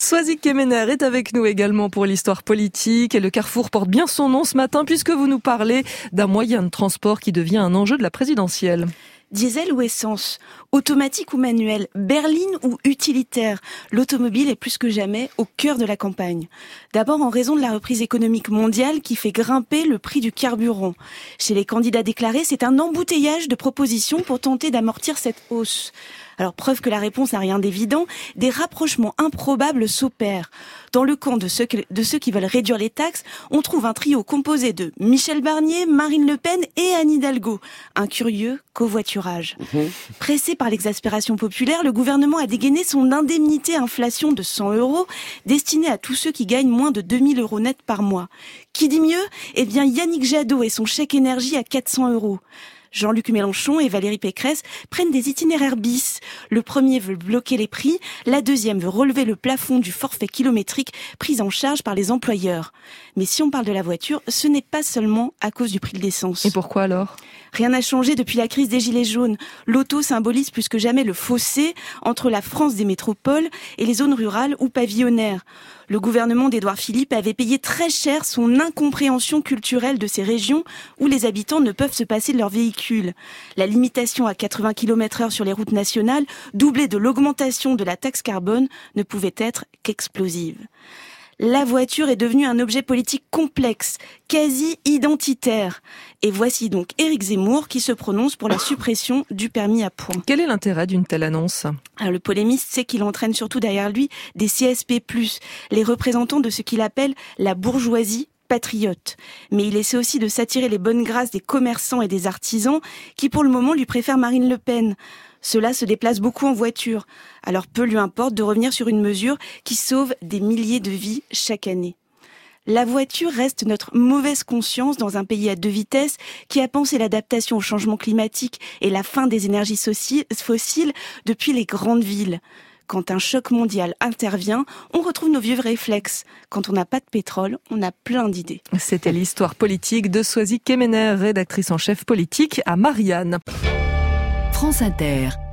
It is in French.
Swazik Kemener est avec nous également pour l'histoire politique et le Carrefour porte bien son nom ce matin puisque vous nous parlez d'un moyen de transport qui devient un enjeu de la présidentielle. Diesel ou essence, automatique ou manuel, berline ou utilitaire, l'automobile est plus que jamais au cœur de la campagne. D'abord en raison de la reprise économique mondiale qui fait grimper le prix du carburant. Chez les candidats déclarés, c'est un embouteillage de propositions pour tenter d'amortir cette hausse. Alors preuve que la réponse n'a rien d'évident, des rapprochements improbables s'opèrent. Dans le camp de ceux qui veulent réduire les taxes, on trouve un trio composé de Michel Barnier, Marine Le Pen et Anne Hidalgo. Un curieux covoiturage. Pressé par l'exaspération populaire, le gouvernement a dégainé son indemnité inflation de 100 € destinée à tous ceux qui gagnent moins de 2000 € net par mois. Qui dit mieux ? Eh bien Yannick Jadot et son chèque énergie à 400 €. Jean-Luc Mélenchon et Valérie Pécresse prennent des itinéraires bis. Le premier veut bloquer les prix, la deuxième veut relever le plafond du forfait kilométrique pris en charge par les employeurs. Mais si on parle de la voiture, ce n'est pas seulement à cause du prix de l'essence. Et pourquoi alors ? Rien n'a changé depuis la crise des Gilets jaunes. L'auto symbolise plus que jamais le fossé entre la France des métropoles et les zones rurales ou pavillonnaires. Le gouvernement d'Édouard Philippe avait payé très cher son incompréhension culturelle de ces régions où les habitants ne peuvent se passer de leur véhicule. La limitation à 80 km/h sur les routes nationales, doublée de l'augmentation de la taxe carbone, ne pouvait être qu'explosive. La voiture est devenue un objet politique complexe, quasi identitaire. Et voici donc Éric Zemmour qui se prononce pour la suppression du permis à points. Quel est l'intérêt d'une telle annonce ? Alors, le polémiste sait qu'il entraîne surtout derrière lui des CSP+, les représentants de ce qu'il appelle la bourgeoisie patriote. Mais il essaie aussi de s'attirer les bonnes grâces des commerçants et des artisans qui pour le moment lui préfèrent Marine Le Pen. Ceux-là se déplacent beaucoup en voiture, alors peu lui importe de revenir sur une mesure qui sauve des milliers de vies chaque année. La voiture reste notre mauvaise conscience dans un pays à deux vitesses qui a pensé l'adaptation au changement climatique et la fin des énergies fossiles depuis les grandes villes. Quand un choc mondial intervient, on retrouve nos vieux réflexes. Quand on n'a pas de pétrole, on a plein d'idées. C'était l'histoire politique de Swazik Kemener, rédactrice en chef politique à Marianne. France Inter.